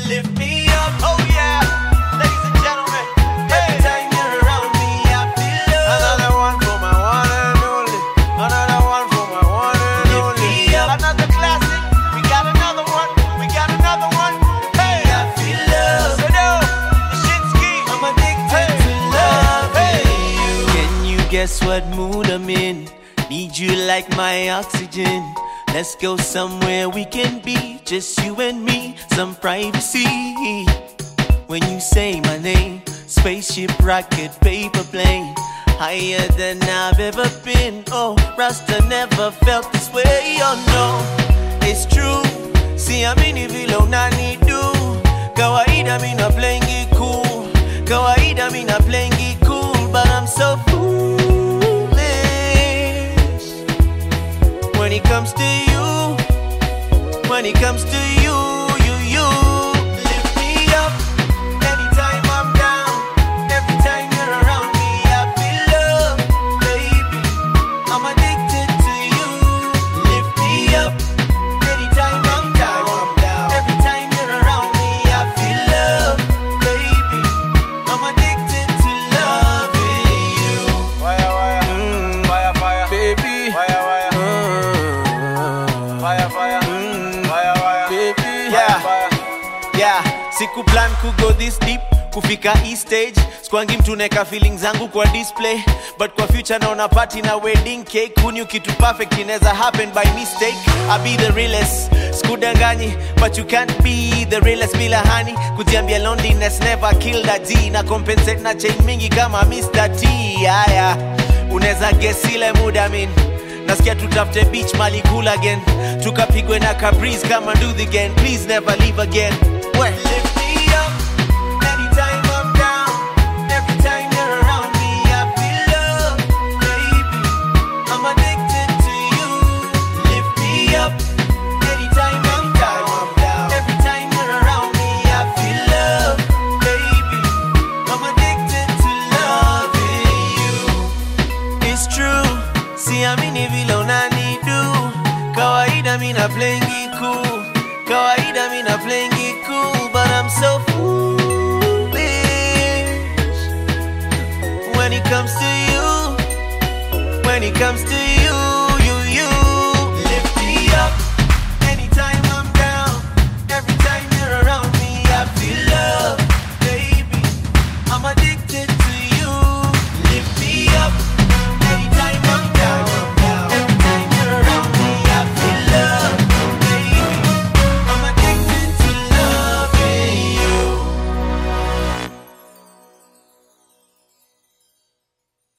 lift me up. Oh yeah, ladies and gentlemen, every time you're around me, I feel love. Another one for my one and only. Another one for my one and Lift only. me up. Another classic. We got another one. We got another one. Hey, I feel love. So no, Shinski, I'm addicted to loving you. Can you guess what mood I'm in? Need you like my oxygen. Let's go somewhere we can be, just you and me, some privacy. When you say my name, spaceship, rocket, paper plane, higher than I've ever been. Oh, Rasta never felt this way. Oh no, it's true. See, I'm in vilo nani do. Kawaida me not playing it cool. Kawaida me not playing it cool, but I'm so foolish when it comes to you. When it comes to you, you lift me up. Anytime I'm down, every time you're around me, I feel love, baby. I'm addicted to you. Lift me up. Anytime I'm down, every time you're around me, I feel love, baby. I'm addicted to loving you. Fire, fire, Baby. fire, fire, fire, fire, Baby. fire, Yeah, siku plan go this deep, kufika e stage. Skwangi mtu neka feelings zangu kwa display, but kwa future naona party na wedding cake. Kunyu kitu perfect inaweza happen by mistake. I be the realest, skudanganyi, but you can't be the realest bila honey. Kujiambia loneliness never killed a G, na compensate na chain mingi kama Mr. T. Yeah, unaweza guess ile muda mean. Nasikia tutafute beach mali cool again, tukapigwe na Caprice kama do the again. Please never leave again. Lift me up. Anytime I'm down, every time you're around me, I feel love, baby. I'm addicted to you. Lift me up. Anytime I'm down, every time you're around me, I feel love, baby. I'm addicted to loving you. It's true. See, I'm in vilo nani do. Kawaida me not playing it cool. Kawaida me not playing it cool, but I'm so foolish when it comes to you. When it comes to you.